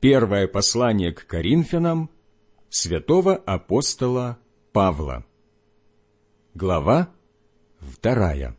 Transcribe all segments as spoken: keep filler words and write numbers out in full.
Первое послание к Коринфянам святого апостола Павла. Глава вторая.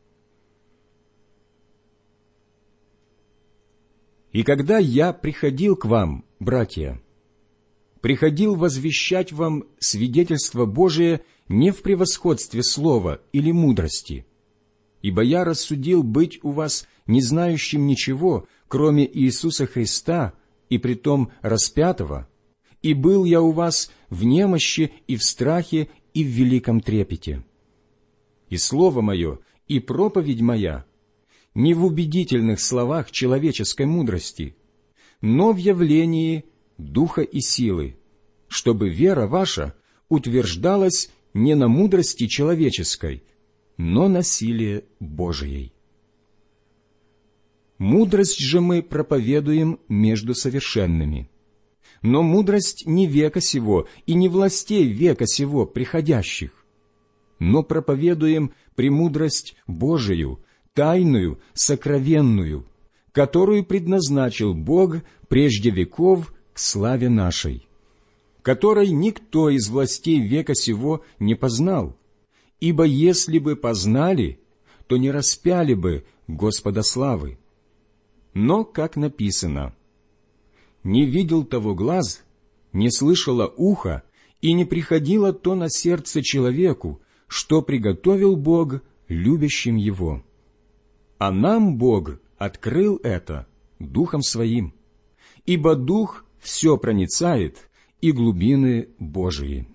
«И когда я приходил к вам, братья, приходил возвещать вам свидетельство Божие не в превосходстве слова или мудрости, ибо я рассудил быть у вас не знающим ничего, кроме Иисуса Христа, и притом распятого, и был я у вас в немощи и в страхе и в великом трепете. И слово мое, и проповедь моя не в убедительных словах человеческой мудрости, но в явлении духа и силы, чтобы вера ваша утверждалась не на мудрости человеческой, но на силе Божией. Мудрость же мы проповедуем между совершенными, но мудрость не века сего и не властей века сего приходящих, но проповедуем премудрость Божию, тайную, сокровенную, которую предназначил Бог прежде веков к славе нашей, которой никто из властей века сего не познал, ибо если бы познали, то не распяли бы Господа славы. Но, как написано, «Не видел того глаз, не слышало ухо, и не приходило то на сердце человеку, что приготовил Бог любящим Его. А нам Бог открыл это Духом Своим, ибо Дух все проницает и глубины Божии.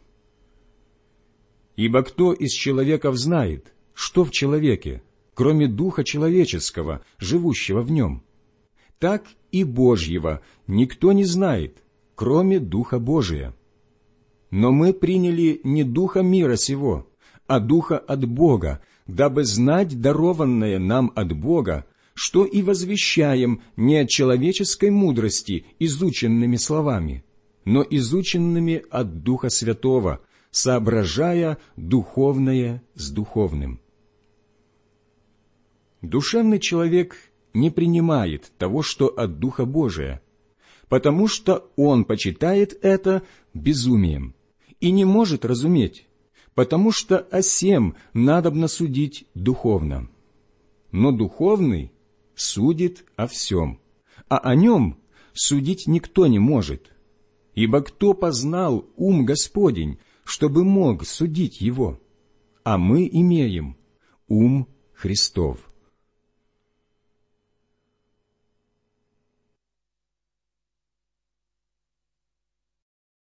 Ибо кто из человеков знает, что в человеке, кроме Духа человеческого, живущего в нем? Так и Божьего никто не знает, кроме Духа Божия. Но мы приняли не Духа мира сего, а Духа от Бога, дабы знать дарованное нам от Бога, что и возвещаем не от человеческой мудрости изученными словами, но изученными от Духа Святого, соображая духовное с духовным. Душевный человек не принимает того, что от Духа Божия, потому что он почитает это безумием и не может разуметь, потому что о сем надобно судить духовно. Но духовный судит о всем, а о нем судить никто не может, ибо кто познал ум Господень, чтобы мог судить его? А мы имеем ум Христов».